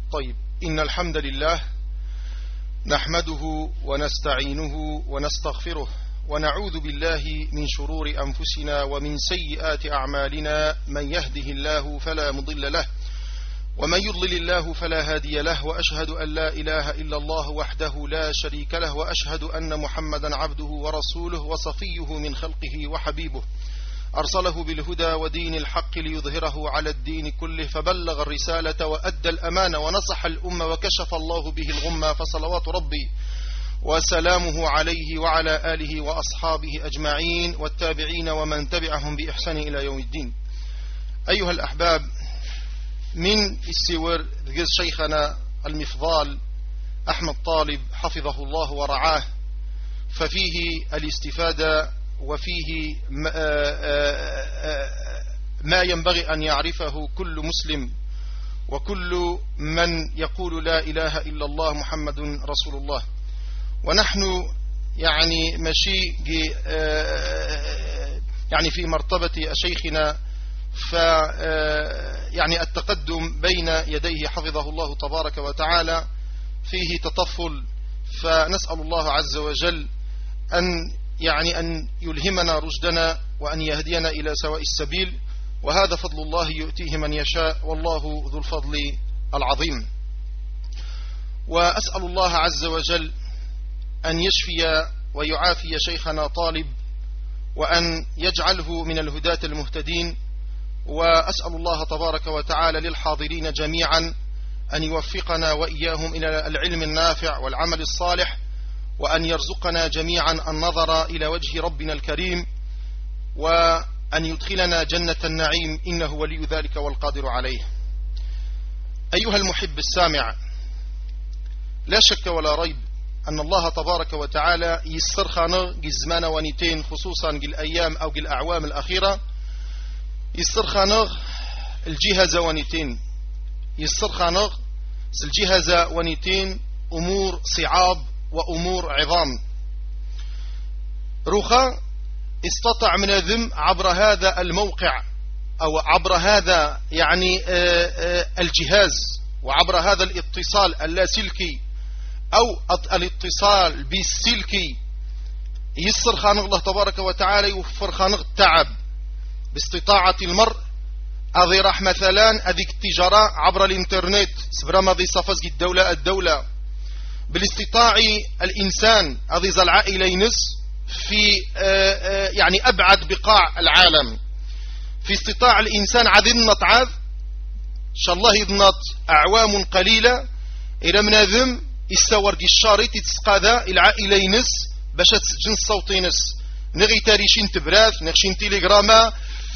طيب. إن الحمد لله نحمده ونستعينه ونستغفره ونعوذ بالله من شرور أنفسنا ومن سيئات أعمالنا. من يهده الله فلا مضل له ومن يضلل الله فلا هادي له، وأشهد أن لا إله إلا الله وحده لا شريك له، وأشهد أن محمدا عبده ورسوله وصفيه من خلقه وحبيبه، أرسله بالهدى ودين الحق ليظهره على الدين كله، فبلغ الرسالة وأدى الأمانة ونصح الأمة وكشف الله به الغمة، فصلوات ربي وسلامه عليه وعلى آله وأصحابه أجمعين والتابعين ومن تبعهم بإحسان إلى يوم الدين. أيها الأحباب، من السور شيخنا المفضال أحمد طالب حفظه الله ورعاه، ففيه الاستفادة وفيه ما ينبغي أن يعرفه كل مسلم وكل من يقول لا إله إلا الله محمد رسول الله. ونحن يعني مشي يعني في مرتبة شيخنا، يعني التقدم بين يديه حفظه الله تبارك وتعالى فيه تطفل، فنسأل الله عز وجل أن يلهمنا رشدنا وأن يهدينا إلى سواء السبيل، وهذا فضل الله يؤتيه من يشاء، والله ذو الفضل العظيم. وأسأل الله عز وجل أن يشفي ويعافي شيخنا طالب، وأن يجعله من الهداة المهتدين. وأسأل الله تبارك وتعالى للحاضرين جميعا أن يوفقنا وإياهم إلى العلم النافع والعمل الصالح، وأن يرزقنا جميعا النظر إلى وجه ربنا الكريم، وأن يدخلنا جنة النعيم، إنه ولي ذلك والقادر عليه. أيها المحب السامع، لا شك ولا ريب أن الله تبارك وتعالى يسر خانغ جزمان ونيتين، خصوصا الأيام أو الأعوام الأخيرة، يسر خانغ الجهاز ونيتين، يسر خانغ الجهاز ونيتين أمور صعاب وأمور عظام. رخا استطاع من ذم عبر هذا الموقع أو عبر هذا الجهاز وعبر هذا الاتصال اللاسلكي أو الاتصال بالسلكي، يسر خانق الله تبارك وتعالى يوفر خانق التعب باستطاعة المرء أذي راح مثلا أذيك التجارة عبر الإنترنت سبرا ماضي صفز الدولة بالاستطاع الإنسان أذي زلع إلينس في أبعد بقاع العالم، في استطاع الإنسان عذن نطعاذ إن شاء الله يضنط أعوام قليلة إلى مناذم السورق الشارط تسقاذا العائلة ينس باش تسجن الصوتي نس نغي تاريشين تبراث نغشين تيليغراما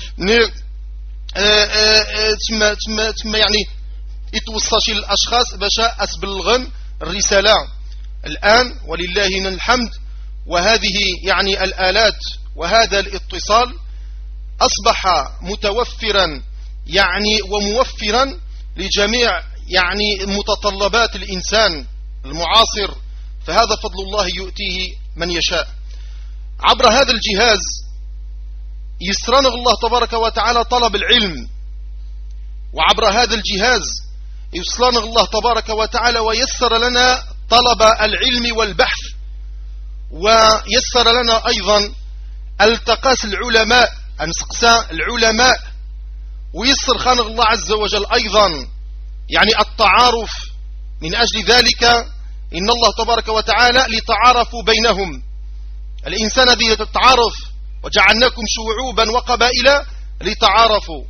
تم يتوصش الأشخاص باش أسبلغن الرسالة الآن ولله الحمد. وهذه الآلات وهذا الاتصال أصبح متوفرا وموفرا لجميع متطلبات الإنسان المعاصر، فهذا فضل الله يؤتيه من يشاء. عبر هذا الجهاز يسرنا الله تبارك وتعالى طلب العلم، وعبر هذا الجهاز يسرنا الله تبارك وتعالى ويسر لنا طلب العلم والبحث، ويسر لنا أيضا التقاس العلماء أنسقسا العلماء، ويسر خانق الله عز وجل أيضا التعارف. من أجل ذلك إن الله تبارك وتعالى لتعارفوا بينهم، الإنسان الذي يتعارف وجعلناكم شعوبا وقبائل لتعارفوا.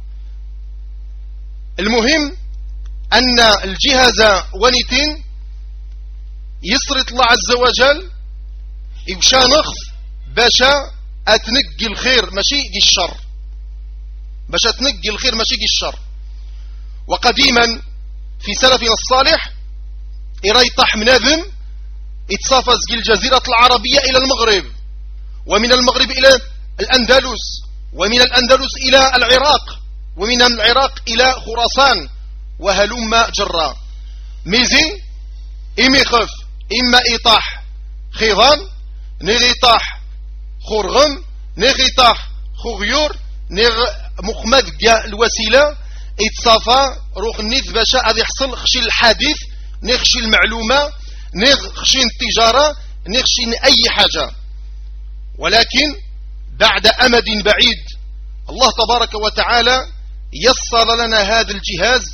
المهم أن الجهاز ونيتين يسرط الله عز وجل يبشا نخف باشا أتنقي الخير ماشي الشر، باشا تنقي الخير ماشي الشر. وقديما في سلفنا الصالح يريطح مناذم يتصافز الجزيرة العربية إلى المغرب، ومن المغرب إلى الأندلس، ومن الأندلس إلى العراق، ومن العراق إلى خراسان، وهلم جرا. ميزي إمي خف إما إطاح خيضان نغيطاح خرغم نغيطاح خغيور نغ مخمد الوسيلة يتصافى روح النيذ باشا هذا يحصل خشي الحديث نخشي المعلومة نخشي التجارة نخشي أي حاجة. ولكن بعد أمد بعيد الله تبارك وتعالى يسر لنا هذا الجهاز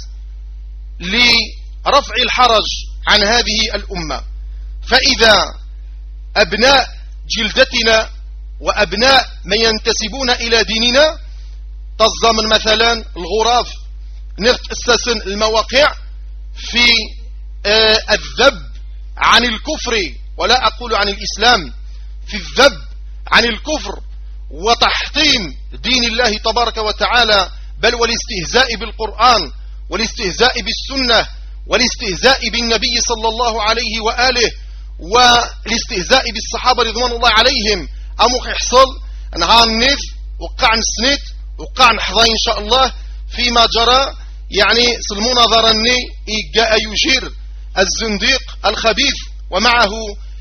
لرفع الحرج عن هذه الأمة. فإذا أبناء جلدتنا وأبناء من ينتسبون إلى ديننا تضمن مثلا الغرف نتأسس المواقع في الذب عن الكفر، ولا أقول عن الإسلام، في الذب عن الكفر وتحطيم دين الله تبارك وتعالى، بل والاستهزاء بالقرآن والاستهزاء بالسنة والاستهزاء بالنبي صلى الله عليه وآله والاستهزاء بالصحابة رضوان الله عليهم. أمو يحصل نهار النف وقع نسنت وقع نحظى إن شاء الله فيما جرى يعني المناظرة جاء يجير الزنديق الخبيث ومعه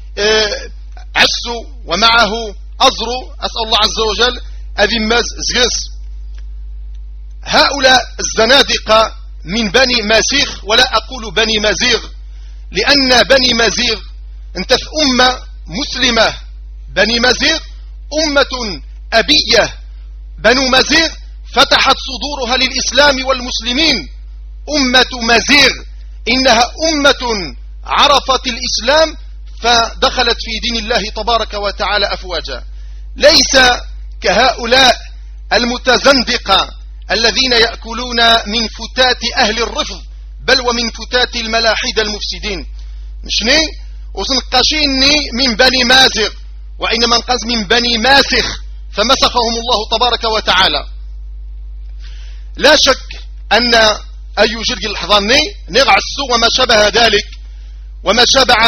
عسو ومعه أزرو، أسأل الله عز وجل أذمز زغس. هؤلاء الزنادقة من بني مازيغ، ولا أقول بني مازيغ لأن بني مازيغ انت في أمة مسلمة، بني مازيغ أمة أبية، بنو مازيغ فتحت صدورها للإسلام والمسلمين. أمة مازيغ إنها أمة عرفت الإسلام فدخلت في دين الله تبارك وتعالى أفواجا، ليس كهؤلاء المتزندقة الذين يأكلون من فتات أهل الرفض بل ومن فتات الملاحدة المفسدين. مشني وسنقاشيني من بني مازغ، وإنما نقص من بني ماسخ فمسخهم الله تبارك وتعالى. لا شك أن أي جرج الحضاني نغعسوا وما شبه ذلك وما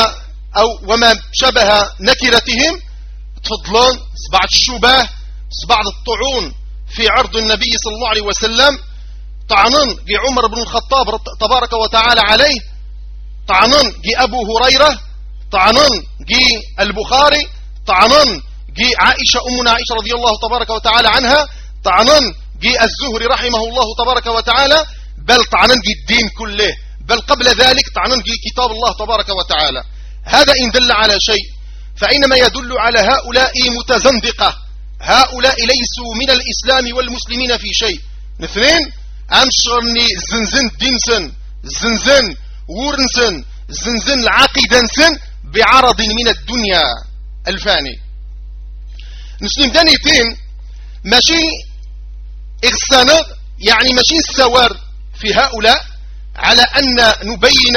شبه نكرتهم تفضلون بعض الشبه بعض الطعون في عرض النبي صلى الله عليه وسلم، طعنن جي عمر بن الخطاب تبارك وتعالى عليه، طعنن جي أبو هريرة، طعنن جي البخاري، طعنن جي عائشة أمنا عائشة رضي الله تبارك وتعالى عنها، طعنن جي الزهري رحمه الله تبارك وتعالى، بل طعنن جي الدين كله، بل قبل ذلك طعنن جي كتاب الله تبارك وتعالى. هذا إن دل على شيء فإنما يدل على هؤلاء متزندقة، هؤلاء ليسوا من الإسلام والمسلمين في شيء. اثنين أمشرني زنزن دينسن زنزن ورنسن زنزن العقيدنسن بعرض من الدنيا الفاني. نسلم دانيتين ماشي إغسانة يعني ماشي السوار في هؤلاء على أن نبين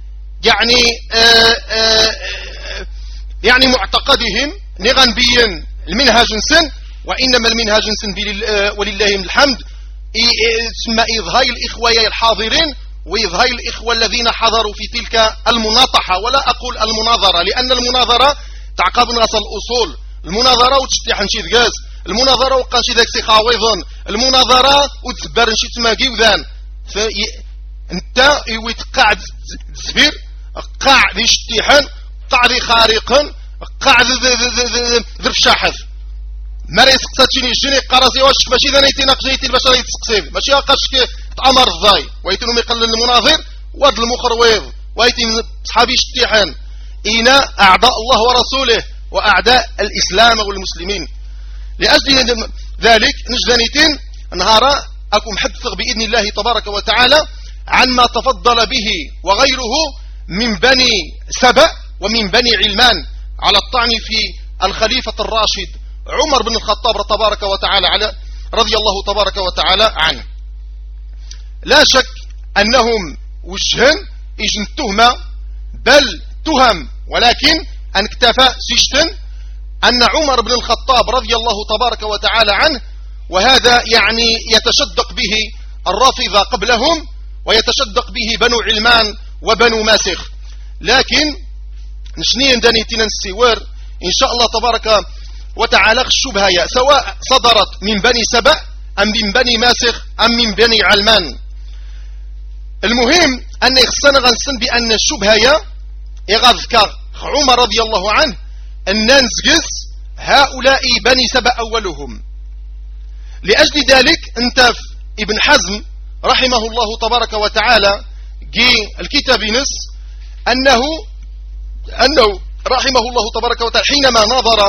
يعني معتقدهم نغنبيا المنهاج سن، وإنما المنهاج سن ولله الحمد ثم إظهار الإخوة الحاضرين وإظهار الإخوة الذين حضروا في تلك المناطحة، ولا أقول المناظرة لأن المناظرة تعقب نغس الأصول، المناظرة وتشتيح نشيد غاز، المناظرة وقنشي ذاك سيخاويضون، المناظرة وتزبر نشيد تماقي وذان انت ويتقعد تزبير قاع ذي شتيحا قاع ذي خارقا قاع ذي فشاحث ماري سقساتشيني شيني قراسي واش ماشي ذا نيتي ناقشيتي البشر يتسقسيف ماشي قاشك تأمر الضاي ويتنو ميقلل المناظر واد المخرويض ويتن صحابي شتيحان إنا أعداء الله ورسوله وأعداء الإسلام والمسلمين. لأجل ذلك نجدانيتين نهارا أكم حدث بإذن الله تبارك وتعالى عن ما تفضل به وغيره من بني سبأ ومن بني علمان على الطعن في الخليفة الراشد عمر بن الخطاب تبارك وتعالى على رضي الله تبارك وتعالى عنه. لا شك أنهم وجهن إجن تهمة بل تهم، ولكن أن اكتفى سيشتن أن عمر بن الخطاب رضي الله تبارك وتعالى عنه، وهذا يعني يتشدق به الرافضة قبلهم ويتشدق به بنو علمان وبنو ماسخ. لكن نشنين دانيتنا السوار إن شاء الله تبارك وتعالى الشبهة سواء صدرت من بني سبأ أم من بني ماسخ أم من بني علمان. المهم أن يخصنا غنسن بأن الشبهة يغذكر عمر رضي الله عنه أن ننزقس هؤلاء بني سبأ أولهم. لأجل ذلك انت ابن حزم رحمه الله تبارك وتعالى جي الكتاب نص أنه رحمه الله تبارك وتعالى حينما نظر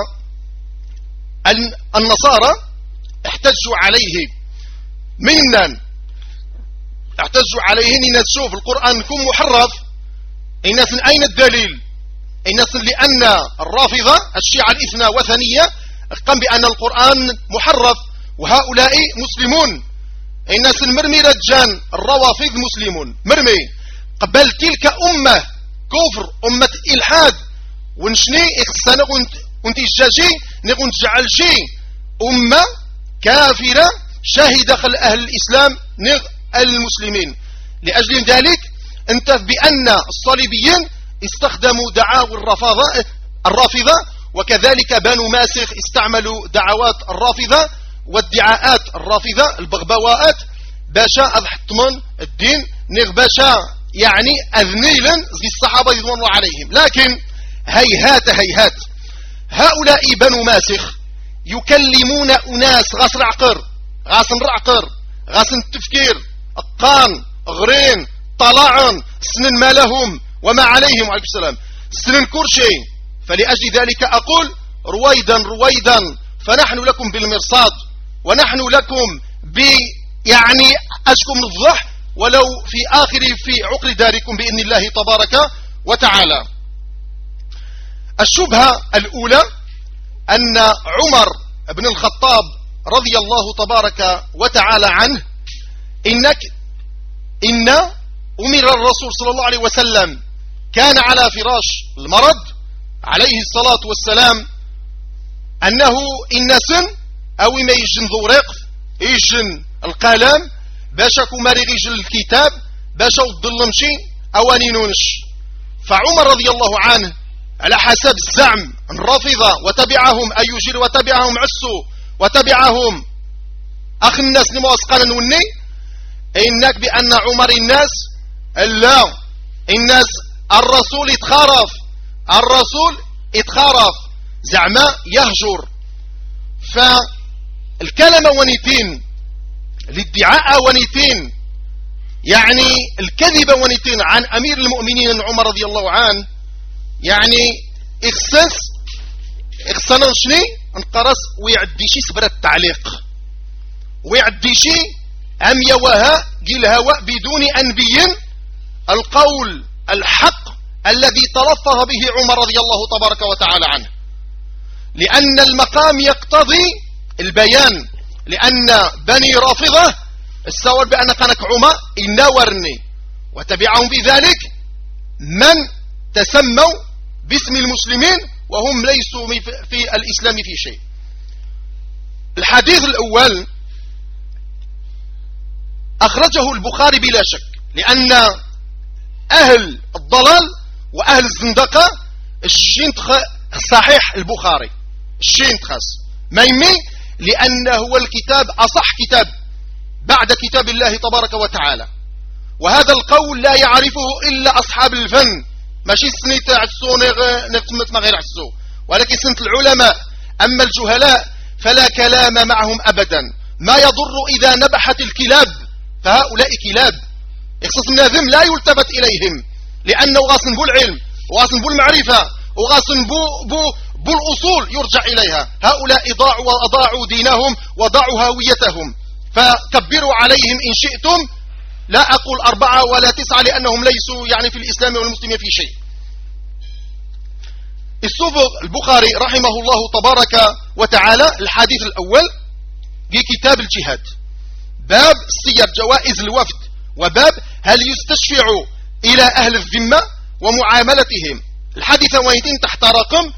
النصارى احتجوا عليه منا احتجوا عليه إن تشوف القرآن كم محرف إن أين الدليل إن لأن الرافضة الشيعة الاثنا وثنية قام بأن القرآن محرف وهؤلاء مسلمون الناس المرمي رجان الروافض مسلمون مرمي قبل تلك أمة كفر أمة إلحاد ونشني إخسان ونتجاشي نقول جعل شيء أمة كافرة شاهد خل أهل الإسلام المسلمين لأجل ذلك انت بأن الصليبيين استخدموا دعاوى الرافضة وكذلك بنو ماسخ استعملوا دعوات الرافضة والدعاءات الرافضة البغبواءات باشا أضحطمن الدين باشا يعني أذنيلا زي الصحابة رضوان الله عليهم لكن هيهات هؤلاء بنو ماسخ يكلمون أناس غاس العقر غاس الرعقر غاس التفكير القان غرين طلاعا سنن ما لهم وما عليهم وعليكم السلام سنن كرشي فلأجل ذلك أقول رويدا فنحن لكم بالمرصاد ونحن لكم يعني أشكم الضح ولو في عقر داركم بإذن الله تبارك وتعالى. الشبهة الأولى أن عمر بن الخطاب رضي الله تبارك وتعالى عنه إن أمر الرسول صلى الله عليه وسلم كان على فراش المرض عليه الصلاة والسلام أنه إنسن أو ما يجن ذورق يجن القلم باشا كماري يجن الكتاب باشا وضلمشي أواني نونش فعمر رضي الله عنه على حسب الزعم الرافضة وتبعهم أيجير وتبعهم عسو وتبعهم أخ الناس نمواسقانا وني إنك بأن عمر الناس لا الناس الرسول اتخارف زعما يهجر فالكلمة ونيتين الادعاء ونيتين يعني الكذبة ونيتين عن أمير المؤمنين عمر رضي الله عنه يعني إخسانا شني انقرص ويعديشي سبر التعليق ويعديشي أم يوها قيل هواء بدون أنبي القول الحق الذي تلفظ به عمر رضي الله تبارك وتعالى عنه لأن المقام يقتضي البيان لأن بني رافضة السؤال بأن كانك عمر إنورني وتبعهم بذلك من تسموا باسم المسلمين وهم ليسوا في الإسلام في شيء. الحديث الأول أخرجه البخاري بلا شك لأن أهل الضلال وأهل الزندقة صحيح البخاري الشينتخس ميمي لأنه هو الكتاب أصح كتاب بعد كتاب الله تبارك وتعالى وهذا القول لا يعرفه إلا أصحاب الفن ماشي سنة عسو نفتمت ما غير عسو ولكن سنة العلماء أما الجهلاء فلا كلام معهم أبدا ما يضر إذا نبحت الكلاب فهؤلاء كلاب يخصص الناظم لا يلتفت إليهم لأنه غاصن بو العلم وغاصن بو المعرفة وغاصن بو الأصول يرجع إليها هؤلاء ضاعوا وأضاعوا دينهم وضاعوا هويتهم فكبروا عليهم إن شئتم لا أقول 4 ولا 9 لأنهم ليسوا يعني في الإسلام والمسلمين في شيء. السبق البخاري رحمه الله تبارك وتعالى الحديث الأول في كتاب الجهاد باب السير جوائز الوفد وباب هل يستشفع إلى أهل الذمة ومعاملتهم الحديث ويتين تحت رقم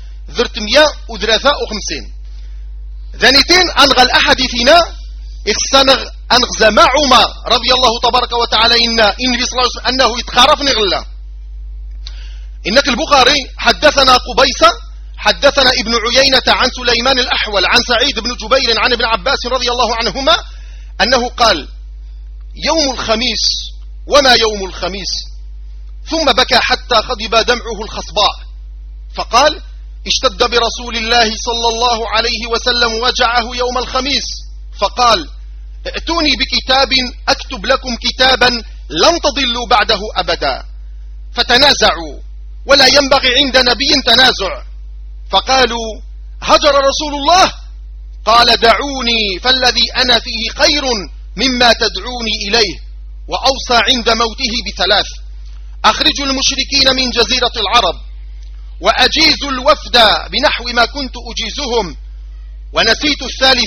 353 ذنيتين أنغى الأحاديثنا أنغزى مع عمر رضي الله تبارك وتعالى إن صلى الله عليه وسلم أنه يتخارف نغلا إنك البخاري حدثنا قبيصة حدثنا ابن عيينة عن سليمان الأحول عن سعيد بن جبير عن ابن عباس رضي الله عنهما أنه قال يوم الخميس وما يوم الخميس ثم بكى حتى خضب دمعه الخصباء فقال اشتد برسول الله صلى الله عليه وسلم وجعه يوم الخميس فقال ائتوني بكتاب أكتب لكم كتابا لن تضلوا بعده أبدا. فتنازعوا ولا ينبغي عند نبي تنازع. فقالوا هجر رسول الله؟ قال دعوني فالذي أنا فيه خير مما تدعوني إليه. وأوصى عند موته بثلاث: أخرجوا المشركين من جزيرة العرب، وأجيزوا الوفد بنحو ما كنت أجيزهم، ونسيت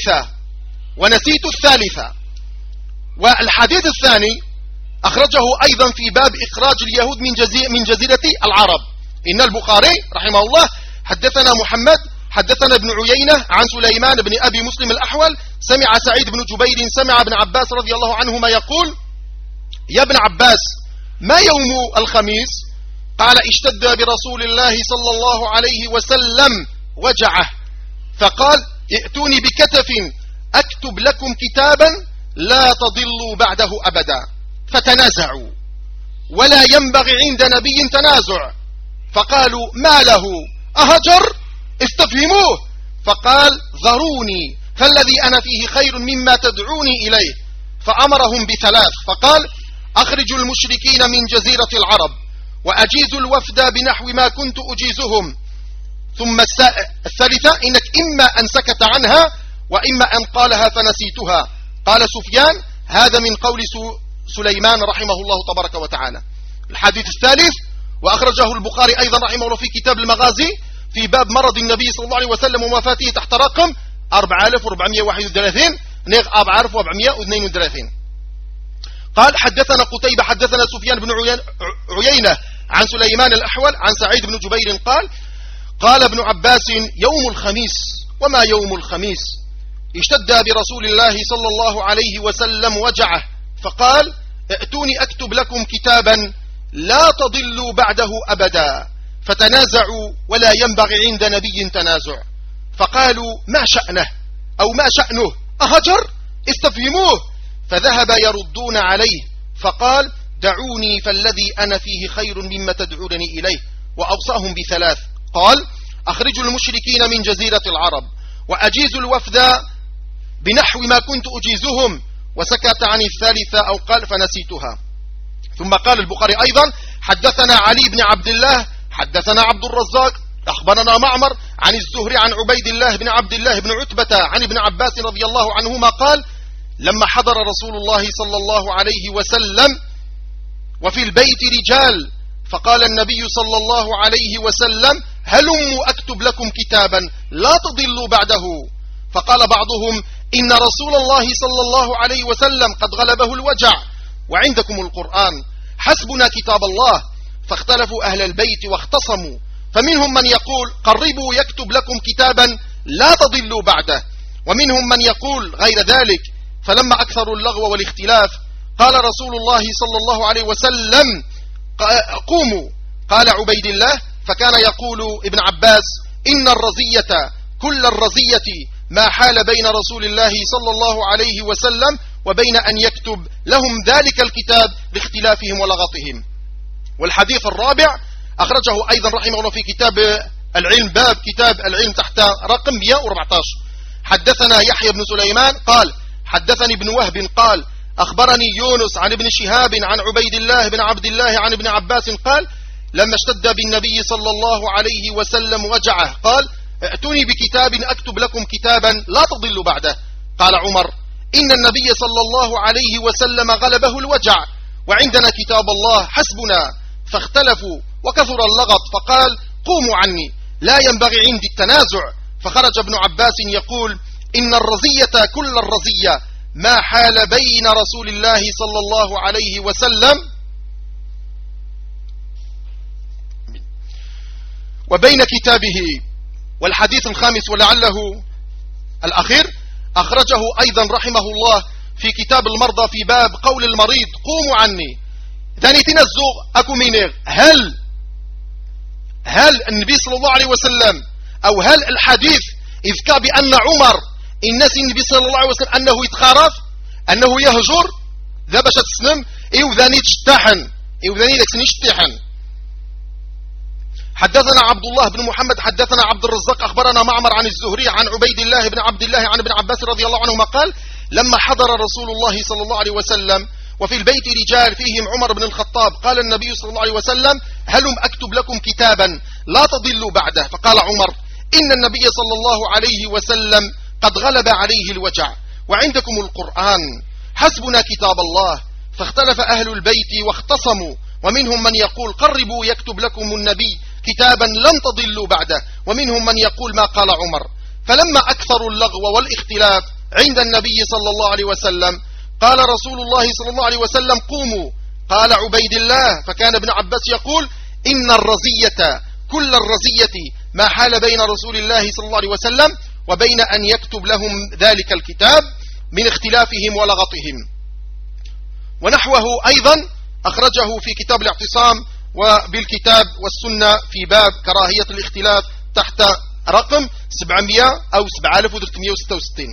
الثالثة. والحديث الثاني أخرجه أيضا في باب إخراج اليهود من جزيرة العرب. إن البخاري رحمه الله حدثنا محمد حدثنا ابن عيينة عن سليمان بن أبي مسلم الأحول سمع سعيد بن جبير سمع ابن عباس رضي الله عنهما يقول: يا ابن عباس، ما يوم الخميس؟ قال: اشتد برسول الله صلى الله عليه وسلم وجعه، فقال: ائتوني بكتف أكتب لكم كتابا لا تضلوا بعده أبدا. فتنازعوا ولا ينبغي عند نبي تنازع. فقالوا: ما له؟ أهجر؟ استفهموه. فقال: ذروني فالذي أنا فيه خير مما تدعوني إليه. فأمرهم بثلاث، فقال: أخرجوا المشركين من جزيرة العرب، وأجيزوا الوفد بنحو ما كنت أجيزهم. ثم الثالثة: إنك إما أن سكت عنها وإما أن قالها فنسيتها. قال سفيان: هذا من قول سليمان رحمه الله تبارك وتعالى. الحديث الثالث وأخرجه البخاري أيضا رحمه الله في كتاب المغازي في باب مرض النبي صلى الله عليه وسلم ووفاته تحت رقم 4431 نيغ 4432. قال: حدثنا قتيبة حدثنا سفيان بن عيينة عن سليمان الأحول عن سعيد بن جبير قال: قال ابن عباس: يوم الخميس. وما يوم الخميس؟ اشتد برسول الله صلى الله عليه وسلم وجعه، فقال: ائتوني أكتب لكم كتابا لا تضلوا بعده أبدا. فتنازعوا ولا ينبغي عند نبي تنازع. فقالوا: ما شأنه أو ما شأنه؟ أهجر؟ استفهموه. فذهب يردون عليه. فقال: دعوني فالذي أنا فيه خير مما تدعونني إليه. وأوصاهم بثلاث. قال: أخرجوا المشركين من جزيرة العرب، وأجيزوا الوفد بنحو ما كنت أجيزهم. وسكت عن الثالثة أو قال فنسيتها. ثم قال البخاري أيضا: حدثنا علي بن عبد الله حدثنا عبد الرزاق أخبرنا معمر عن الزهري عن عبيد الله بن عبد الله بن عتبة عن ابن عباس رضي الله عنهما قال: لما حضر رسول الله صلى الله عليه وسلم وفي البيت رجال، فقال النبي صلى الله عليه وسلم: هلموا أكتب لكم كتابا لا تضلوا بعده. فقال بعضهم: إن رسول الله صلى الله عليه وسلم قد غلبه الوجع وعندكم القرآن، حسبنا كتاب الله. فاختلفوا أهل البيت واختصموا، فمنهم من يقول: قربوا يكتب لكم كتابا لا تضلوا بعده، ومنهم من يقول غير ذلك. فلما أكثروا اللغو والاختلاف قال رسول الله صلى الله عليه وسلم: قوموا. قال عبيد الله: فكان يقول ابن عباس: إن الرزية كل الرزية ما حال بين رسول الله صلى الله عليه وسلم وبين أن يكتب لهم ذلك الكتاب لاختلافهم ولغطهم. والحديث الرابع أخرجه أيضا رحمه الله في كتاب العلم باب كتاب العلم تحت رقم 114. حدثنا يحيى بن سليمان قال: حدثني ابن وهب قال: أخبرني يونس عن ابن شهاب عن عبيد الله بن عبد الله عن ابن عباس قال: لما اشتد بالنبي صلى الله عليه وسلم وجعه قال: ائتوني بكتاب أكتب لكم كتابا لا تضلوا بعده. قال عمر: إن النبي صلى الله عليه وسلم غلبه الوجع وعندنا كتاب الله حسبنا. فاختلفوا وكثر اللغط، فقال: قوموا عني، لا ينبغي عندي التنازع. فخرج ابن عباس يقول: إن الرزية كل الرزية ما حال بين رسول الله صلى الله عليه وسلم وبين كتابه. والحديث الخامس ولعله الأخير أخرجه أيضا رحمه الله في كتاب المرضى في باب قول المريض: قوموا عني. ثاني تنزغ أكو مينير. هل النبي صلى الله عليه وسلم أو هل الحديث إذ كان بأن عمر الناس النبي صلى الله عليه وسلم أنه يتخارف أنه يهجر ذا باش تسلم إيو ذاني تشتحن إيو ذاني لك سنشتحن. حدثنا عبد الله بن محمد حدثنا عبد الرزاق أخبرنا معمر عن الزهري عن عبيد الله بن عبد الله عن ابن عباس رضي الله عنهما قال: لما حضر رسول الله صلى الله عليه وسلم وفي البيت رجال فيهم عمر بن الخطاب، قال النبي صلى الله عليه وسلم: هلم أكتب لكم كتابا لا تضلوا بعده. فقال عمر: إن النبي صلى الله عليه وسلم قد غلب عليه الوجع وعندكم القرآن، حسبنا كتاب الله. فاختلف أهل البيت واختصموا، ومنهم من يقول: قربوا يكتب لكم النبي كتابا لن تضلوا بعده، ومنهم من يقول ما قال عمر. فلما أكثروا اللغو والاختلاف عند النبي صلى الله عليه وسلم قال رسول الله صلى الله عليه وسلم: قوموا. قال عبيد الله: فكان ابن عباس يقول: إن الرزية كل الرزية ما حال بين رسول الله صلى الله عليه وسلم وبين أن يكتب لهم ذلك الكتاب من اختلافهم ولغطهم. ونحوه أيضا أخرجه في كتاب الاعتصام وبالكتاب والسنة في باب كراهية الاختلاف تحت رقم 700 أو 7366.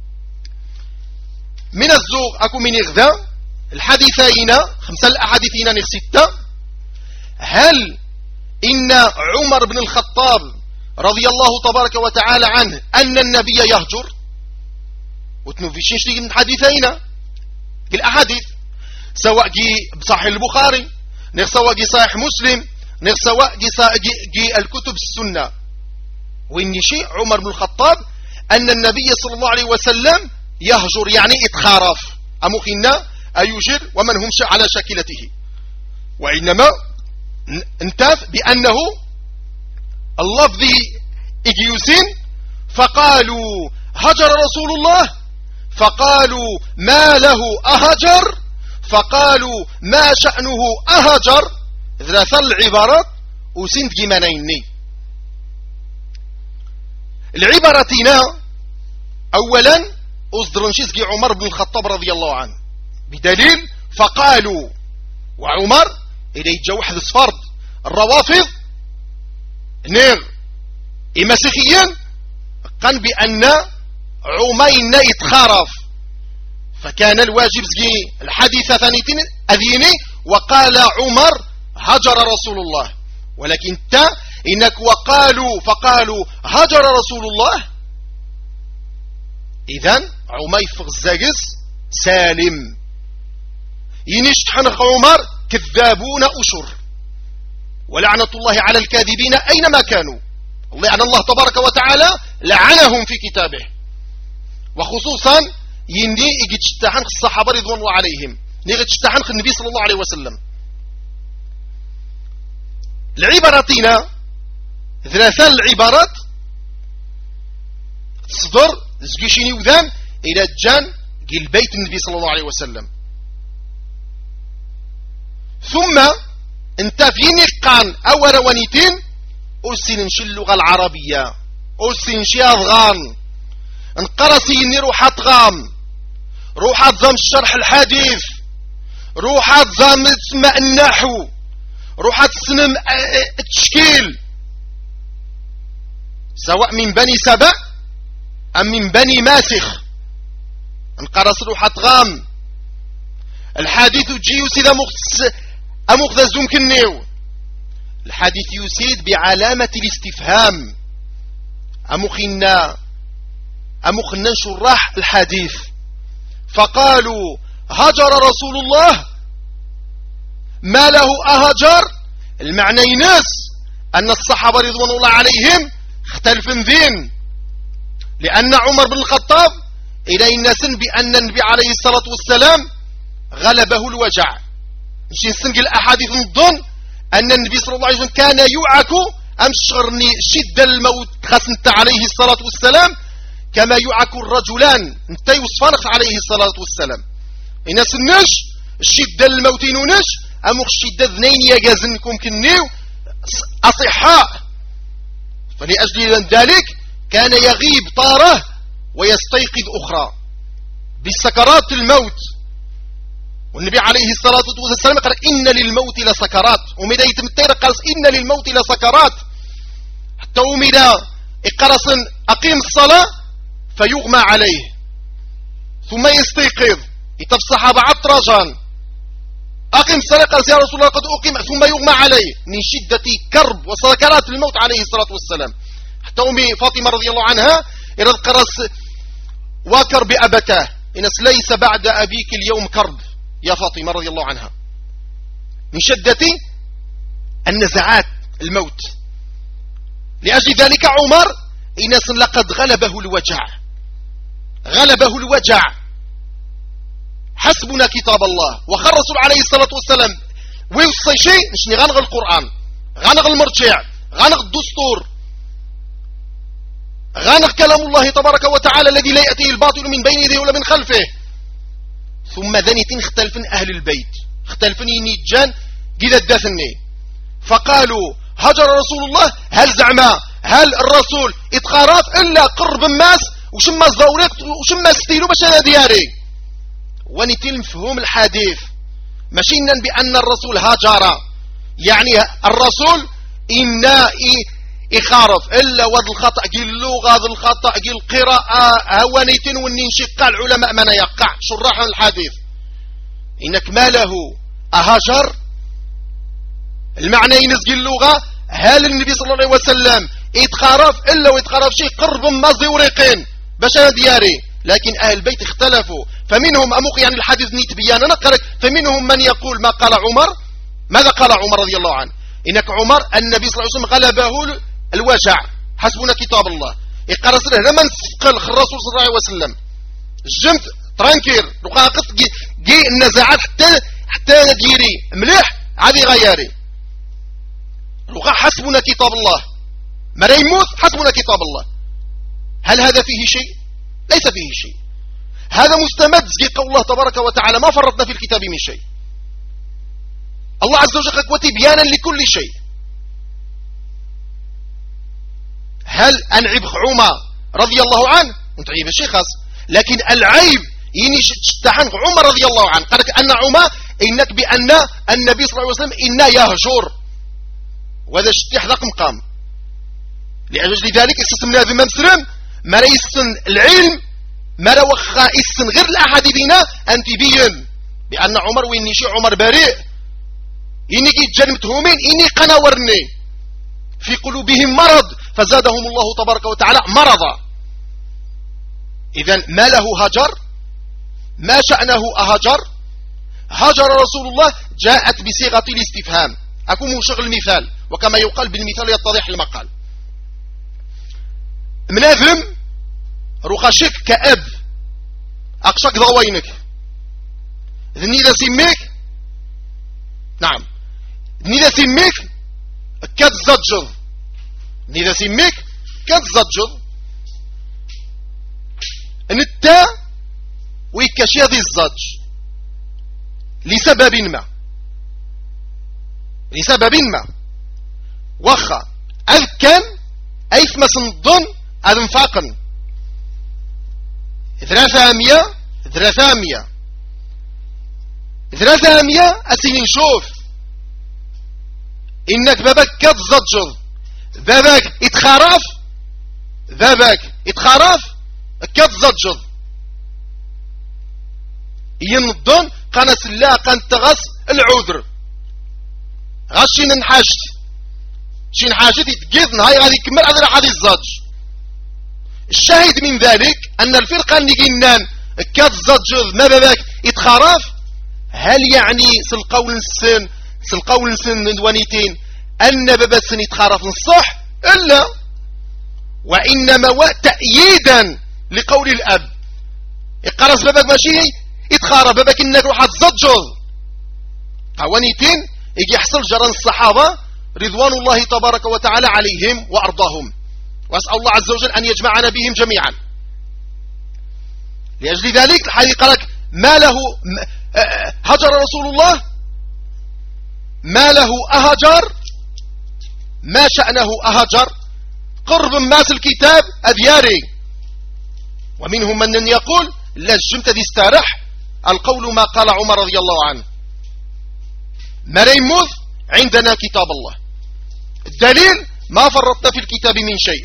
من الزوغ أكو من إغذاء الحديثين 5 الأحاديثين نغ 6. هل إن عمر بن الخطاب رضي الله تبارك وتعالى عنه أن النبي يهجر وتنفيشين شيء من الحديثين في الأحاديث، سواء جي بصحيح البخاري نغ سواء جي صحيح مسلم نغ سواء جي الكتب السنة، وإن شيء عمر بن الخطاب أن النبي صلى الله عليه وسلم يهجر يعني اتخارف أمخنا أيجر ومن هم على شاكلته، وإنما انتاف بأنه اللفظ إجيوسين فقالوا هجر رسول الله، فقالوا ما له أهجر، فقالوا ما شأنه أهجر. ثلاثة العبارات وسنت جمانيني العبارتنا. أولا أصدر نشيسكي عمر بن الخطاب رضي الله عنه بدليل فقالوا، وعمر إلي يتجا واحد الصفرد الروافض نير مسيحيا قال بأن عمين يتخارف، فكان الواجب زكي الحديث ثانيتين أذيني وقال عمر هجر رسول الله، ولكن تا إنك وقالوا فقالوا هجر رسول الله. إذن عمي فغزاقز سالم ينشتحن عمر كذابون أشر، ولعنة الله على الكاذبين أينما كانوا. الله يعلن الله تبارك وتعالى لعنهم في كتابه، وخصوصا يندي يجتحن الصحابة رضوان الله عليهم نيجتحن النبي صلى الله عليه وسلم. العبارتين ثلاثة العبارات تصدر زكيشيني وذان إلى جان قل بيت النبي صلى الله عليه وسلم. ثم انت في نقان أول ونيتين أرسلنشي اللغة العربية، أرسلنشي أضغان انقرسيني روحات غام، روحات ضم الشرح الحديث، روحات ضم اسماء النحو، روحات سنم التشكيل، سواء من بني سبأ أم من بني ماسخ انقرس روحات غام. الحديث جيوسيد أمخذ زمكنيو، الحديث يسيد بعلامة الاستفهام أمخنا شراح الحديث. فقالوا هجر رسول الله ما له أهجر، المعنى يناس أن الصحابة رضوان الله عليهم اختلفوا ذين، لأن عمر بن الخطاب إلى الناس بأن النبي عليه الصلاة والسلام غلبه الوجع. نشي نسنق الأحاديث نظن أن النبي صلى الله عليه وسلم كان يوعك أمشغرني شد الموت خسنت عليه الصلاة والسلام كما يوعك الرجلان انت يوصفانخ عليه الصلاة والسلام. إناس النش الشدة الموتين ونش أمخ الشدة ذنين يجازنكم كنيو أصحاء، فلأجل ذلك كان يغيب طاره ويستيقظ أخرى بالسكرات الموت. والنبي عليه الصلاة والسلام قال إن للموت لسكرات، ومدى يتمتير قال إن للموت لسكرات، حتى ومدى اقرص أقيم الصلاة فيغمى عليه ثم يستيقظ يتفصح بعطرجان أقيم الصلاة قال يا رسول الله قد أقيم ثم يغمى عليه من شدة كرب وسكرات الموت عليه الصلاة والسلام. حتى أمي فاطمة رضي الله عنها إذا قرص وكر بأبتاه إنس ليس بعد أبيك اليوم كرب يا فاطمة رضي الله عنها من شدة النزعات الموت. لأجل ذلك عمر إنس لقد غلبه الوجع. حسبنا كتاب الله. وخر الرسول عليه الصلاة والسلام ويوصي شيء نشني غنغ القرآن، غنغ المرجع، غنغ الدستور، غنغ كلام الله تبارك وتعالى الذي لا يأتيه الباطل من بين يديه ولا من خلفه. ثم ذنيتين اختلفن أهل البيت، اختلفن ينيجان قد الدثني، فقالوا هجر رسول الله، هل الرسول اتخارف إلا قرب الناس وشما زوريق وشما ستيلو باش انا دياري. ونتل مفهوم الحديث ماشي بأن الرسول هاجر، يعني الرسول إنا يخارف إلا وذ الخطأ قيل اللغة ذي الخطأ قيل القراءة هوانيتين وننشق العلماء من يقع شراح الحديث إنك ما له أهاجر المعنى ينزق اللغة. هل النبي صلى الله عليه وسلم يتخارف إلا ويتخارف شيء قرب مازي وريقين باش انا دياري. لكن أهل البيت اختلفوا، فمنهم أموق يعني الحديث نيت بيانا نقرأ، فمنهم من يقول ما قال عمر. ماذا قال عمر رضي الله عنه؟ إنك عمر النبي صلى الله عليه وسلم غلبه الوجع، حسبنا كتاب الله. يقرأ سره لما نسقل الرسول صلى الله عليه وسلم الجمت ترانكير رقاقت جي النزاعات حتى نديري مليح عادي غياري رقا حسبنا كتاب الله ما يموت حسبنا كتاب الله. هل هذا فيه شيء؟ ليس فيه شيء. هذا مستمد زي قول الله تبارك وتعالى ما فرطنا في الكتاب من شيء. الله عز وجل قد بيانا لكل شيء. هل أنعب عمر رضي الله عنه انت عيب الشيء خاص، لكن العيب يني تحن عمر رضي الله عنه قالك أن عمر إنك بأن النبي صلى الله عليه وسلم إنا يهجر، وهذا شتيح ذاك مقام. لأجل ذلك استسمنا ذي مسلم ما يسن العلم ما روخا يسن غير الأحد بنا أن تبين بأن عمر وإني شيء عمر بريء إني جنمتهمين إني قناورني في قلوبهم مرض فزادهم الله تبارك وتعالى مرضا. إذن ما له هجر؟ ما شأنه أهجر؟ هجر رسول الله جاءت بصيغة الاستفهام، أكون شغل المثال، وكما يقال بالمثال يتضح المقال. مناذم رخاشك كأب أقشك ضوينك ذني ذا سميك، نعم ذني ذا سميك كاد زجر، ذني ذا سميك كاد زجر نتا ويكاشي هذه الزج لسبب ما وخا أذكن أيث ما سنضن أذنفاقن 300 أسين نشوف إنك بابك كتزجر بابك اتخارف كتزجر ينضن قناس الله قن تغس العذر غشين نحاشت شين حاجتي تجيذن هاي غادي يكمل هذا راح الزج. الشاهد من ذلك أن الفرقة اللي جنان كتزجر ما بابك اتخارف، هل يعني سلقول السن ونيتين أن بابا السن يتخارف الصح؟ إلا وإنما تأييدا لقول الأب يقرص بابك ماشي يتخارف بابك إنك روح تزجر ونيتين يجي يحصل جران الصحابة رضوان الله تبارك وتعالى عليهم وأرضاهم، وأسأل الله عز وجل أن يجمعنا بهم جميعا. لأجل ذلك الحديث قالك ما له هجر رسول الله، ما له أهجر، ما شأنه أهجر قرب الناس الكتاب أذياري. ومنهم من يقول لا الجمت دي استارح القول ما قال عمر رضي الله عنه ما ريموذ عندنا كتاب الله. الدليل ما فرطنا في الكتاب من شيء.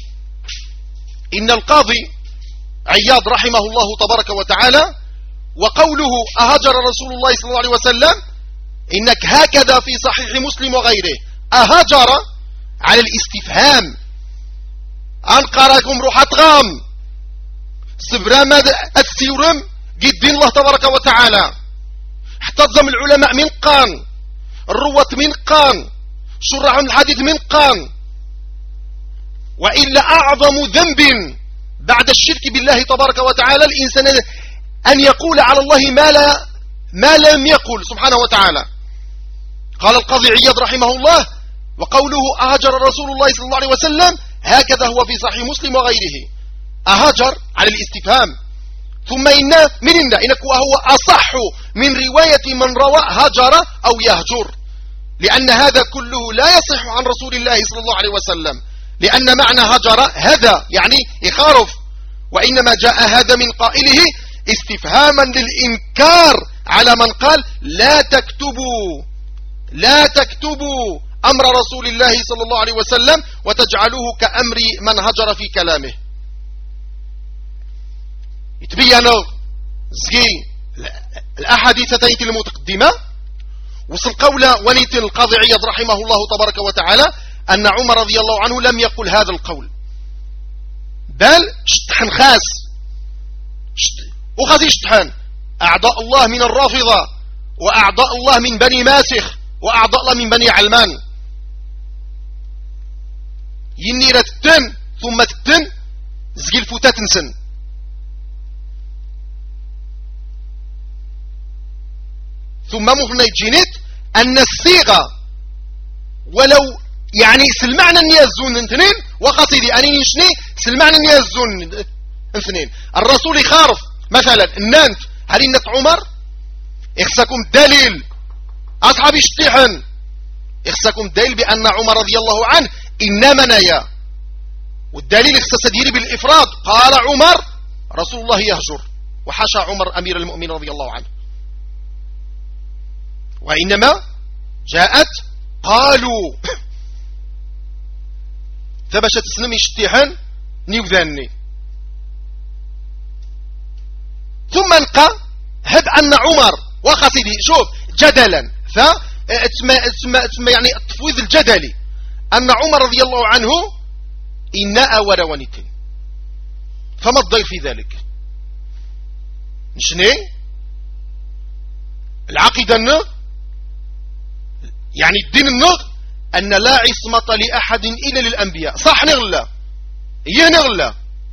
إن القاضي عياض رحمه الله تبارك وتعالى وقوله أهجر رسول الله صلى الله عليه وسلم إنك هكذا في صحيح مسلم وغيره أهجر على الاستفهام أنقركم روح أطغام سبرام السيورم قد دين الله تبارك وتعالى حتى تزم العلماء من قان، الرواة من قان، شراح الحديث من قان. وإلا أعظم ذنب بعد الشرك بالله تبارك وتعالى الإنسان أن يقول على الله ما لم يقل سبحانه وتعالى. قال القاضي عياض رحمه الله: وقوله أهجر رسول الله صلى الله عليه وسلم هكذا هو في صحيح مسلم وغيره. أهجر على الاستفهام، ثم إنك وهو أصح من رواية من روى هجر أو يهجر، لأن هذا كله لا يصح عن رسول الله صلى الله عليه وسلم، لأن معنى هجر هذا يعني يخارف، وإنما جاء هذا من قائله استفهاما للإنكار على من قال لا تكتبوا أمر رسول الله صلى الله عليه وسلم وتجعلوه كأمر من هجر في كلامه. يتبين زكي الأحاديثتين المتقدمة وصل قول ونيت القاضي عياض رحمه الله تبارك وتعالى أن عمر رضي الله عنه لم يقل هذا القول، بل شطحن خاس وخذي شطحن أعضاء الله من الرافضة، وأعضاء الله من بني ماسخ، وأعضاء الله من بني علمان ينيرة التن ثم التن زقي الفتاة تنسن. ثم مهنا يجينيت أن الصيغة ولو يعني سلمعنا نيازون اثنين وقصدي أني نشني سلمعنا نيازون اثنين. الرسول يخارف مثلا النانت هل عمر يخسكم دليل أصحابي اشتحن يخسكم دليل بأن عمر رضي الله عنه إنما نيا، والدليل يخسس ديري بالإفراد. قال عمر رسول الله يهجر، وحاشا عمر أمير المؤمنين رضي الله عنه، وإنما جاءت قالوا ثبشت سنم اشتحن نيوذاني. ثم انقى هب أن عمر وخصدي شوف جدلا يعني التفويض الجدلي أن عمر رضي الله عنه إناء ورونيتين، فما الضير في ذلك؟ نشني العقيدة يعني الدين أن لا عصمة لأحد إلا للأنبياء. صح نغلى نغلى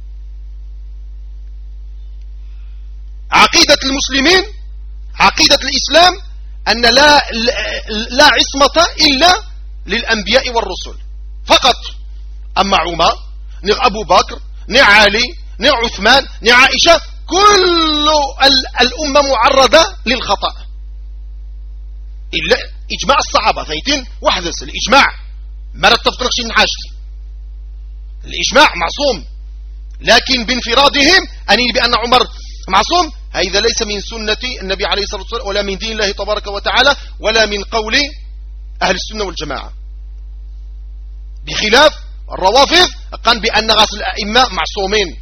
عقيدة المسلمين، عقيدة الإسلام أن لا عصمة إلا للأنبياء والرسل فقط. أما عمر نغ أبو بكر نغ علي نغ عثمان نغ عائشة كل الأمة معرضة للخطأ إلا إجماع الصحابة فايتين وحدث الإجماع ما رتفتنقش نحاشت الإجماع معصوم، لكن بانفرادهم أني بأن عمر معصوم هذا ليس من سنة النبي عليه الصلاة والسلام ولا من دين الله تبارك وتعالى ولا من قول أهل السنة والجماعة، بخلاف الروافض قال بأن غسل الأئمة معصومين.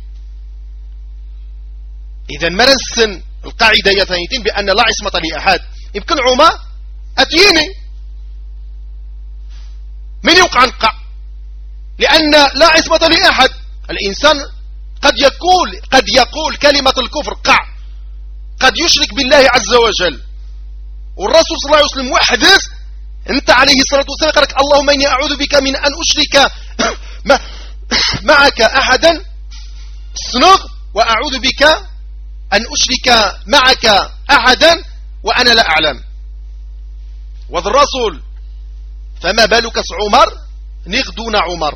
إذا مرسن القاعدة يتنيتين بأن لا عصمة لأحد. يمكن عمر أتيني من يوقع نقع، لأن لا عصمة لأحد. الإنسان قد يقول كلمة الكفر قع، قد يشرك بالله عز وجل، والرسول صلى الله عليه وسلم وحدث أنت عليه الصلاة والسلام قالك اللهم إني أعوذ بك من أن أشرك معك أحدا صنغ، وأعوذ بك أن أشرك معك أحدا وأنا لا أعلم. وذ الرسول فما بالك عمر نغدون عمر.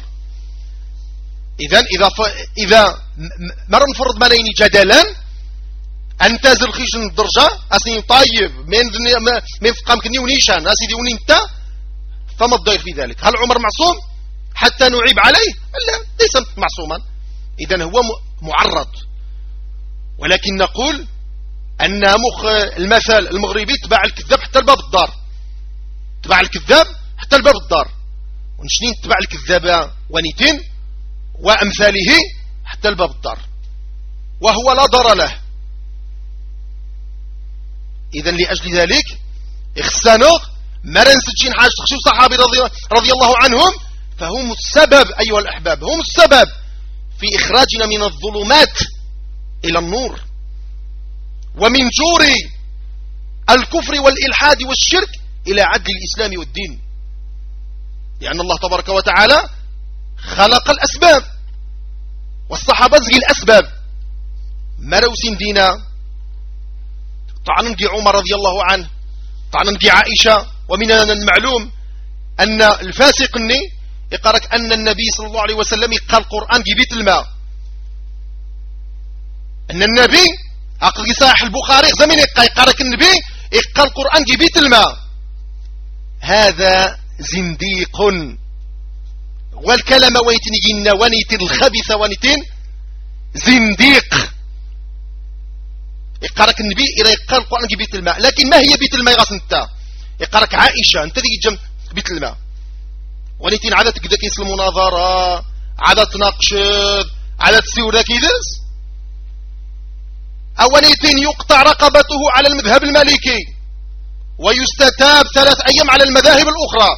إذا مر نفرض ملايين جدلا أنتزل خيشن الدرجة أسنين طيب من فقام كني ونيشان أسيدي ونينتا، فما الضير في ذلك؟ هل عمر معصوم حتى نعيب عليه؟ لا، ليس معصوما. إذن هو معرض، ولكن نقول أن المثل المغربي تبع الكذاب حتى الباب الدار، تبع الكذاب حتى الباب الدار، ونشنين تبع الكذابة ونيتين وأمثاله حتى الباب الدار، وهو لا ضر له. إذن لأجل ذلك اخسانوغ مرن سجين حاج تخشو صحابي رضي الله عنهم، فهم السبب أيها الأحباب، هم السبب في إخراجنا من الظلمات إلى النور. ومن جور الكفر والإلحاد والشرك إلى عدل الإسلام والدين، لأن الله تبارك وتعالى خلق الأسباب والصحابة زي الأسباب مروسين دينا طعنا دي عمر رضي الله عنه، طعنا دي عائشة. ومن المعلوم أن الفاسق يقرأك أن النبي صلى الله عليه وسلم يقرأ القرآن جبيت الماء، أن النبي أقل صحيح البخاري زمن يقرأك النبي يقرأ القرآن جبيت الماء، هذا زنديق. والكلمة ويتن جنا ونيتن الخبيثة ونيتن زنديق. يقرأك النبي إذا يقرأ القرآن جبيت الماء، لكن ما هي بيت الماء غاس انت؟ يقرأك عائشة انت دي جم بيت الماء، ونيتين عادة كذا كيس المناظرة، عادة تناقشد، عادة تسيورا كيدس، أوليتين يقطع رقبته على المذهب المالكي ويستتاب 3 أيام على المذاهب الأخرى.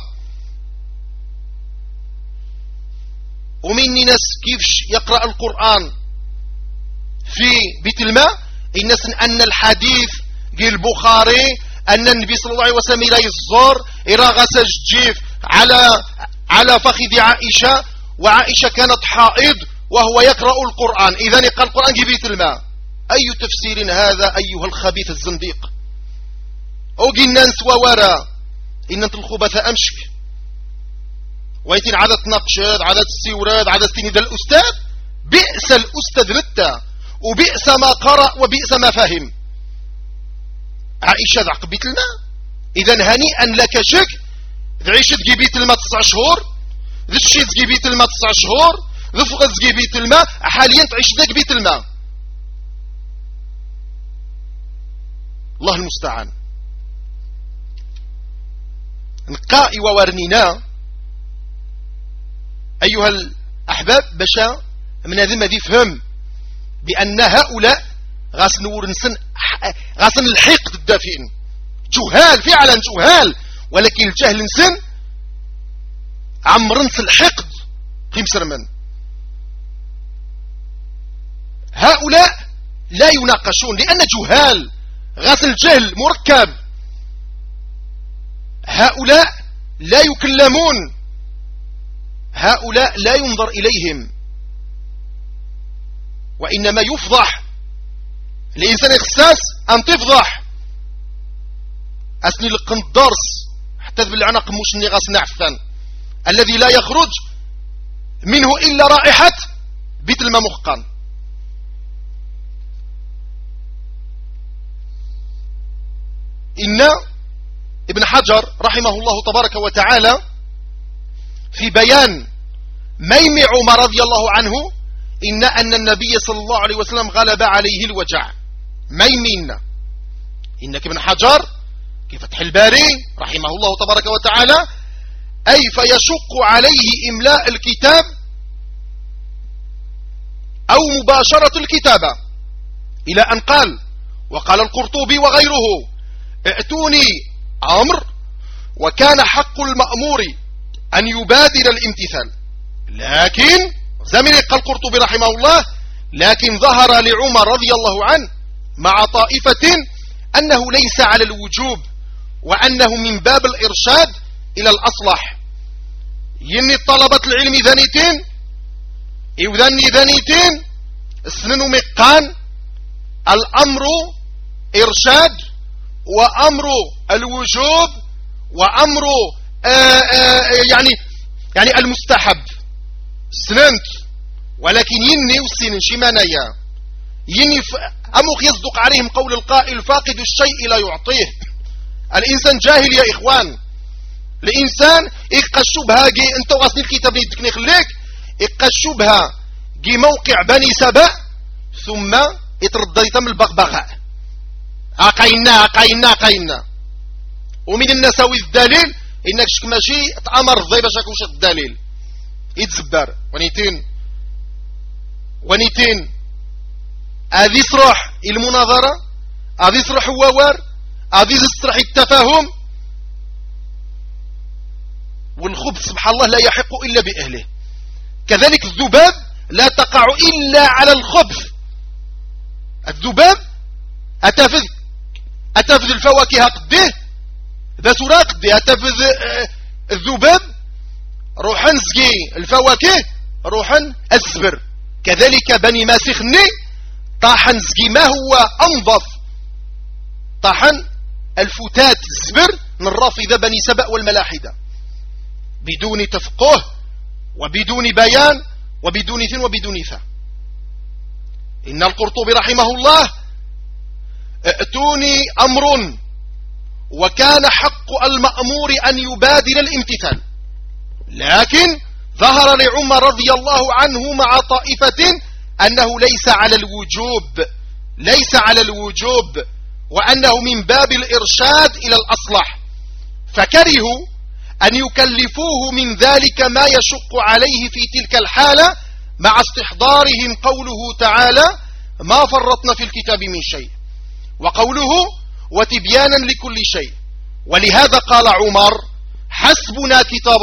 ومن ناس كيفش يقرأ القرآن في بيت الماء الناس أن الحديث قال البخاري أن النبي صلى الله عليه وسلم إلى الزور إلى غسل الجيف على فخذ عائشة، وعائشة كانت حائض وهو يقرأ القرآن، إذن يقرأ القرآن في بيت الماء. أي تفسير هذا أيها الخبيث الزنديق؟ أوجينا نسوى وراء إن أنت الخبثاء أمشك ويتين عادة تناقشد، عادة السيوراد، عادة تنيد الأستاذ. بئس الأستاذ لتا، وبئس ما قرأ وبئس ما فهم. عائشة ذاك بيت الماء، إذن هنيئا لك شك ذعيش تجي بيت الماء 9 شهور، ذي الشي تجي بيت الماء 9 شهور، ذي فغز تجي بيت الماء، حاليا تعيش ذاك بيت الماء. الله المستعان. نقائي وورنينا أيها الأحباب بشا من هذا ما يفهم بأن هؤلاء غاس نورنسن غاس الحقد الدافئين، جهال فعلا جهال، ولكن الجهل نسن عمرنس الحقد خمسر من هؤلاء لا يناقشون لأن جهال، غاس الجهل مركب. هؤلاء لا يكلمون، هؤلاء لا ينظر إليهم، وإنما يفضح الإنسان إخساس أن تفضح أسني لقن الدرس حتى بالعنق مش غاس نعفن الذي لا يخرج منه إلا رائحة بيت الماء مخقن. إن ابن حجر رحمه الله تبارك وتعالى في بيان ميم عمر رضي الله عنه أن النبي صلى الله عليه وسلم غلب عليه الوجع. ميمين إنك ابن حجر في فتح الباري رحمه الله تبارك وتعالى أي فيشق عليه إملاء الكتاب أو مباشرة الكتابة، إلى أن قال وقال القرطبي وغيره ائتوني أمر وكان حق المأمور أن يبادر الامتثال، لكن زمن قال القرطبي رحمه الله لكن ظهر لعمر رضي الله عنه مع طائفة أنه ليس على الوجوب وأنه من باب الإرشاد إلى الأصلح. يني طلبة العلم ذنيتين إذني ذنيتين السنن مقان الأمر إرشاد وأمر الوجوب وأمر يعني المستحب سننت، ولكن يني وسنن شمانيا يني أموخ يصدق عليهم قول القائل فاقد الشيء لا يعطيه. الإنسان جاهل يا إخوان، الإنسان إقا الشبهة جي أنت غاسني الكتاب اللي يدك نخليك إقا الشبهة جي موقع بني سبأ ثم يترد يتم البغبغاء أقاينا ومن النساوي الدليل إنك شك ماشي تأمر الضي باش أكوش الدليل يتزبر ونيتين هذه يصرح المناظرة، هذه يصرح الووار، هذه يصرح التفاهم، والخبث سبحان الله لا يحق إلا بأهله. كذلك الذباب لا تقع إلا على الخبث، الذباب أتفذ الفواكه قديه ذات قديه، أتفذ الذباب روحا نسقي الفواكه روحا الزبر. كذلك بني ماسخني طاحا نسقي ما هو أنظف، طاحا الفتات الزبر من الرافضة بني سبأ والملاحدة بدون تفقه وبدون بيان وبدون ثن وبدون ثا. إن القرطبي رحمه الله ائتوني أمر وكان حق المأمور أن يبادر الامتثال، لكن ظهر لعمر رضي الله عنه مع طائفة أنه ليس على الوجوب وأنه من باب الإرشاد إلى الأصلح، فكرهوا أن يكلفوه من ذلك ما يشق عليه في تلك الحالة، مع استحضارهم قوله تعالى ما فرطنا في الكتاب من شيء، وقوله وتبيانا لكل شيء. ولهذا قال عمر حسبنا كتاب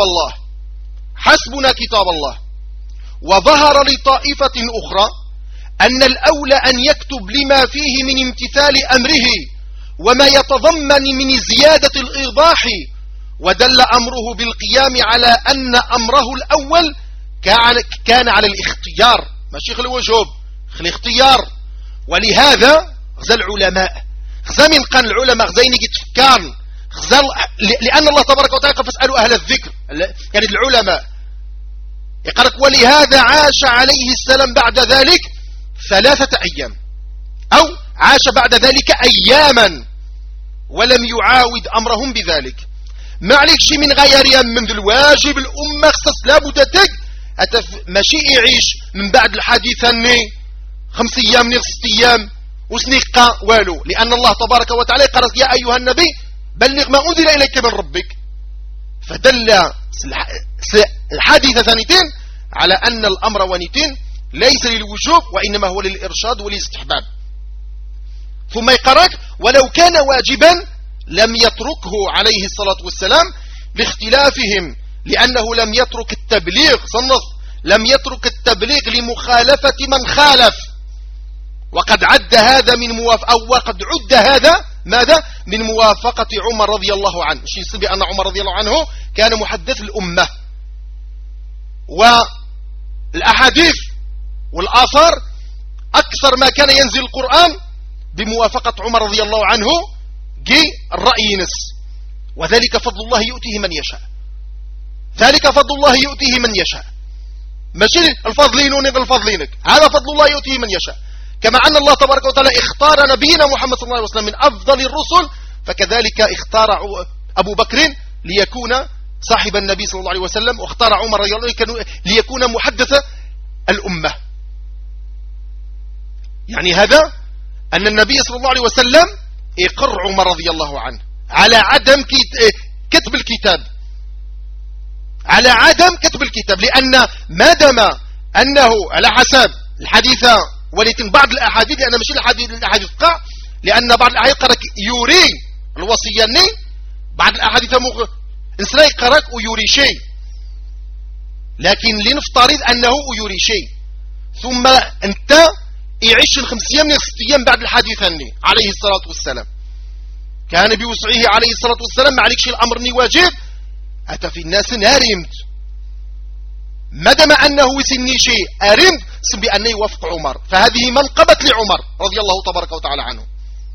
الله. وظهر لطائفة أخرى أن الأولى أن يكتب لما فيه من امتثال أمره وما يتضمن من زيادة الإيضاح، ودل أمره بالقيام على أن أمره الأول كان على الاختيار ماشي الوجوب، الاختيار. ولهذا غزا العلماء، غزا من قان العلماء غزا ينجي تفكان، غزا لأن الله تبارك وتعالى فاسألوا أهل الذكر، يعني العلماء يقرأك. ولهذا عاش عليه السلام بعد ذلك 3 أيام، أو عاش بعد ذلك أياما ولم يعاود أمرهم بذلك. ما عليك شي من غير يام من الواجب الأمة خصص لابد تك ماشي يعيش من بعد الحادثة 5 أيام 6 أيام وسنقا والو، لأن الله تبارك وتعالى قال يا أيها النبي بلغ ما أنزل إليك من ربك. فدل الحادثة ثانيتين على أن الأمر ونيتين ليس للوجوب وإنما هو للإرشاد وللاستحباب. ثم يقرأك ولو كان واجبا لم يتركه عليه الصلاة والسلام لاختلافهم، لأنه لم يترك التبليغ لم يترك التبليغ لمخالفة من خالف، وقد عد هذا ماذا من موافقة عمر رضي الله عنه. شيء بأن عمر رضي الله عنه كان محدث الأمة، والأحاديث والآثار أكثر ما كان ينزل القرآن بموافقة عمر رضي الله عنه جي الرأي نس، وذلك فضل الله يؤتيه من يشاء، ذلك فضل الله يؤتيه من يشاء، ماشي الفضلين ونغ الفضلينك، هذا فضل الله يؤتيه من يشاء. كما أن الله تبارك وتعالى اختار نبينا محمد صلى الله عليه وسلم من أفضل الرسل، فكذلك اختار أبو بكر ليكون صاحب النبي صلى الله عليه وسلم، واختار عمر رضي الله عنه ليكون محدث الأمة. يعني هذا أن النبي صلى الله عليه وسلم يقر عمر رضي الله عنه على عدم كتب الكتاب، على عدم كتب الكتاب، لأن ما دام أنه على حسب الحديثة، ولكن بعض الأحاديث، لأن مش الأحاديث قاع، لأن بعض الأحاديث قرأك يوري الوصياني، بعض الأحاديث إنسان قرأك ويوري شيء، لكن لنفترض أنه يوري شيء، ثم أنت يعيش 5 أيام 6 أيام بعد الحادثة عليه الصلاة والسلام، كان بوسعه عليه الصلاة والسلام ما عليك شيء الأمر واجب، أتى في الناس أرمت، ما دام أنه يسني شيء أرمت سم بأنه يوافق عمر، فهذه منقبة لعمر رضي الله تبارك وتعالى عنه.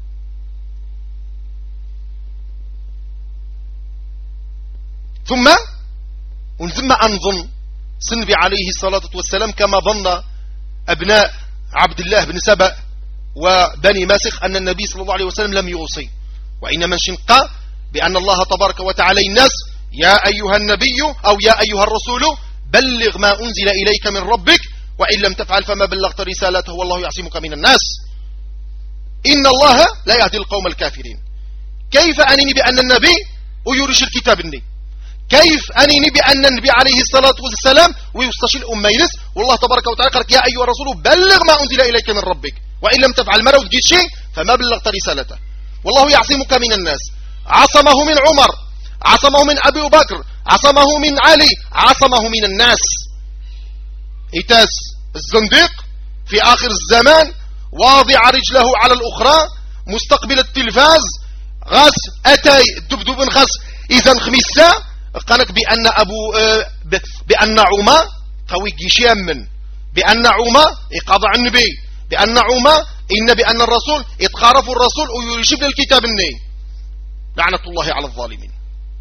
ثم ونزم أنظن سنبي عليه الصلاة والسلام كما ظن أبناء عبد الله بن سبأ وبني ماسخ أن النبي صلى الله عليه وسلم لم يوصي، وإنما شنقا بأن الله تبارك وتعالى الناس يا أيها النبي أو يا أيها الرسول بلغ ما أنزل إليك من ربك وإن لم تفعل فما بلغت رسالته والله يعصمك من الناس إن الله لا يهدي القوم الكافرين. كيف أنني بأن النبي ويرش الكتاب النبي؟ كيف أنني بأن النبي عليه الصلاة والسلام ويستشي الأمينس والله تبارك وتعالى قال يا أيها الرسول بلغ ما أنزل إليك من ربك وإن لم تفعل مرة وتجيش شيء فما بلغت رسالته والله يعصمك من الناس. عصمه من عمر، عصمه من أبي بكر، عصمه من علي، عصمه من الناس. إتاس الزنديق في آخر الزمان واضع رجله على الأخرى مستقبل التلفاز غاس أتاي الدبدوب غاس إذا خميسة قالك بأن عمر قوي يمن بأن عمر يقضى عن النبي بأن عمر بأن الرسول يتخارف الرسول ويشبه الكتاب الني لعنة الله على الظالمين.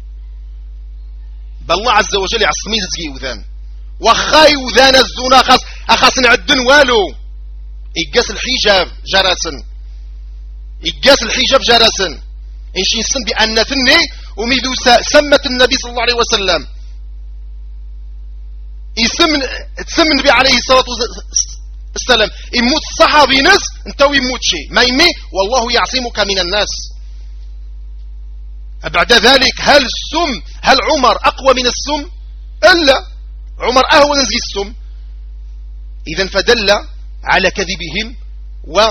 بالله عز وجل يعصمي زكي وذان وخاي وذان الزونا خاص نعدن والو يقاس الحجاب جراسا يقاس الحجاب جراسا إنشي نسن بأن ثني وميذو سمت النبي صلى الله عليه وسلم تسمى النبي عليه الصلاة والسلام يموت الصحابي ناس انتو يموت شيء ما يمي والله يعصمك من الناس. بعد ذلك هل عمر أقوى من السم؟ إلا عمر أهون زي السم. إذن فدل على كذبهم و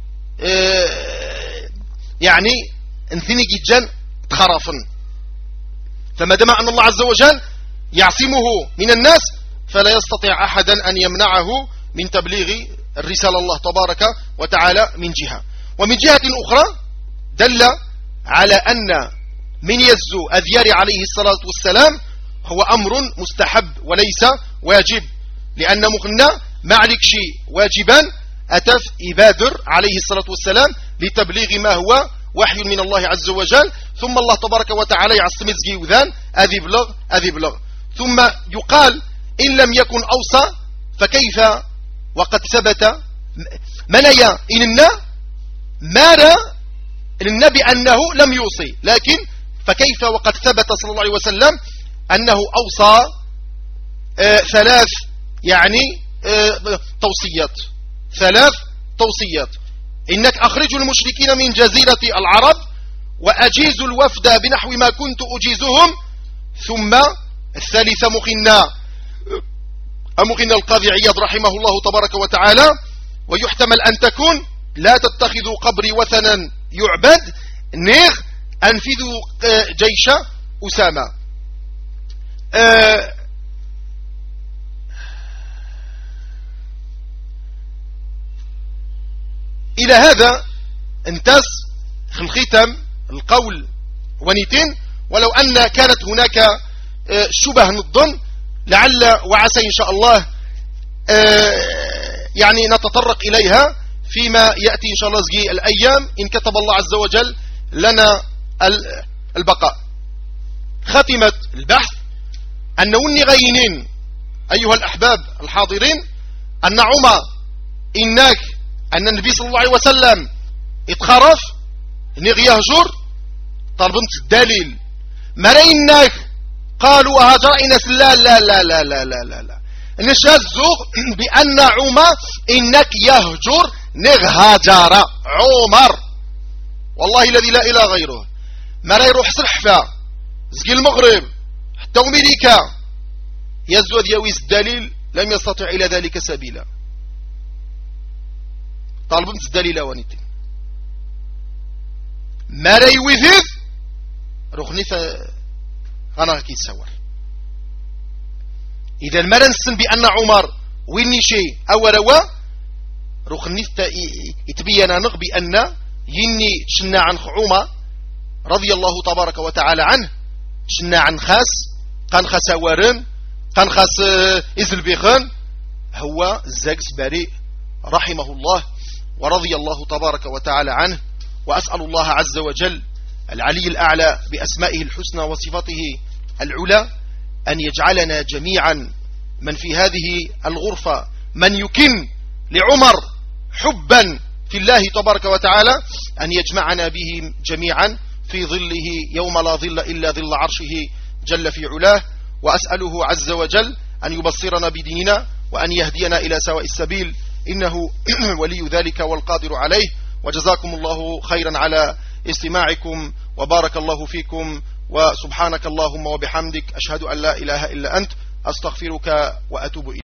يعني انثني جدا تخرفا. فما دام أن الله عز وجل يعصمه من الناس فلا يستطيع أحدا أن يمنعه من تبليغ الرسالة الله تبارك وتعالى من جهة. ومن جهة أخرى دل على أن من يزو أذيار عليه الصلاة والسلام هو أمر مستحب وليس واجب لأن مخنا ما عليك شيء واجبا أتف إبادر عليه الصلاة والسلام لتبليغ ما هو وحي من الله عز وجل ثم الله تبارك وتعالى يعصم زكي وذان أذي بلغ ثم يقال إن لم يكن أوصى فكيف وقد ثبت منايا إننا مارا النبي أنه لم يوصي لكن فكيف وقد ثبت صلى الله عليه وسلم أنه أوصى ثلاث يعني ثلاث توصيات إنك أخرجوا المشركين من جزيرة العرب وأجيزوا الوفد بنحو ما كنت أجيزهم ثم الثالث مخنا القاضي عياض رحمه الله تبارك وتعالى ويحتمل أن تكون لا تتخذوا قبري وثنا يعبد نيغ أنفذوا جيش أسامة. إلى هذا انتس الختم القول ونيتين ولو أن كانت هناك شبه الظن لعل وعسى إن شاء الله يعني نتطرق إليها فيما يأتي إن شاء الله زي الأيام إن كتب الله عز وجل لنا البقاء. ختمة البحث أن غينين أيها الأحباب الحاضرين أن عمر إنك أن النبي صلى الله عليه وسلم اتخرف نغ يهجر طلبت الدليل مرينك قالوا هاجر إنس لا لا لا لا لا لا لا لا نشزغ بأن عمر إنك يهجر نغ هاجر عمر والله الذي لا إله غيره ما يروح صحفة زقي المغرب حتى أمريكا يزود يويس الدليل لم يستطع إلى ذلك سبيلا طالبت الدليل وانيتين ما يويث رخني غانا كي تصور إذا ما نسن بأن عمر ويني شيء أولوا رخني يتبين نغ بأن يني شنا عن عمر رضي الله تبارك وتعالى عنه شنا عن خاس قان خسوارن قان خاس إزل بيخان هو الزاكس بريء رحمه الله ورضي الله تبارك وتعالى عنه. وأسأل الله عز وجل العلي الأعلى بأسمائه الحسنى وصفاته العلى أن يجعلنا جميعا من في هذه الغرفة من يكن لعمر حبا في الله تبارك وتعالى أن يجمعنا به جميعا في ظله يوم لا ظل إلا ظل عرشه جل في علاه. وأسأله عز وجل أن يبصرنا بديننا وأن يهدينا إلى سواء السبيل إنه ولي ذلك والقادر عليه. وجزاكم الله خيرا على استماعكم وبارك الله فيكم وسبحانك اللهم وبحمدك أشهد أن لا إله إلا أنت أستغفرك وأتوب إليك.